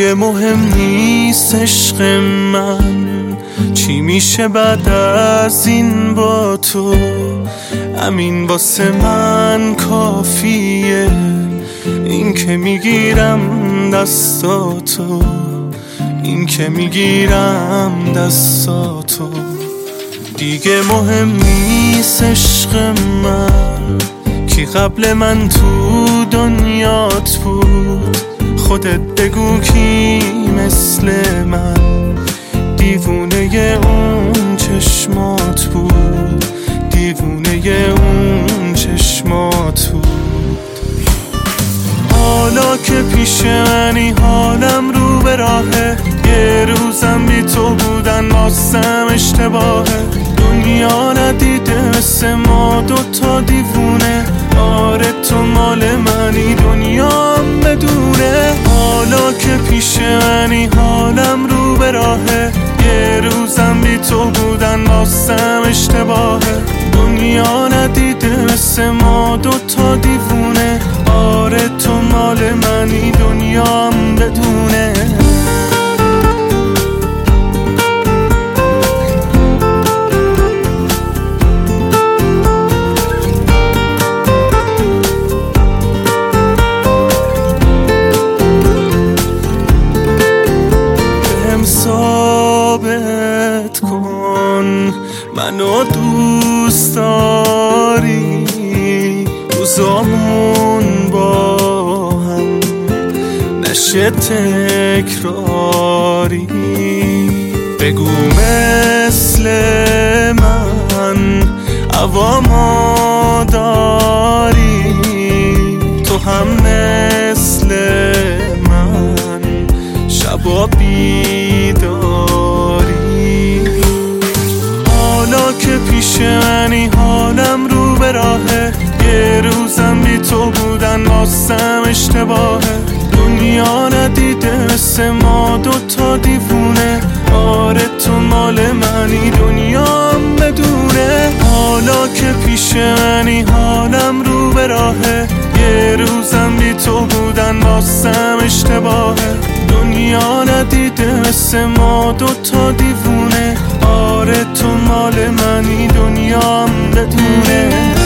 دیگه مهم نیست عشق من چی میشه بعد از این با تو. همین واسه من کافیه، این که میگیرم دستاتو، این که میگیرم دستاتو. دیگه مهم نیست عشق من کی قبل من تو دنیات بود. خودت بگو کی مثل من دیوونه اون چشمات بود، دیوونه اون چشمات بود. حالا که پیش منی حالم رو به راهه، یه روزم بی تو بودن واسم اشتباهه. دنیا ندیده مثل ما دوتا دیوونه، آره تو مال منی دنیام بدونه. حالا که پیش منی حالم رو به راهه، یه روزم بی تو بودن واسم اشتباهه. دنیا ندیده مثل ما دوتا دیوونه، آره تو مال منی دنیام بدونه. ثابت کن منو دوست داری، روزامون با هم نشه تکراری. بگو مثل من عوامو داری، تو هم مثل من شبا بیداری. حالا که پیش منی حالم رو به راهه، یه روزم بی تو بودن واسم اشتباهه. دنیا ندیده مثل ما دوتا دیوونه، آره تو مال منی دنیام بدونه. حالا که پیش منی حالم رو به راهه، یه روزم بی تو بودن واسم اشتباهه. دنیا ندیده مثل ما دوتا دیوونه، آره تو مال منی دنیام بدونه.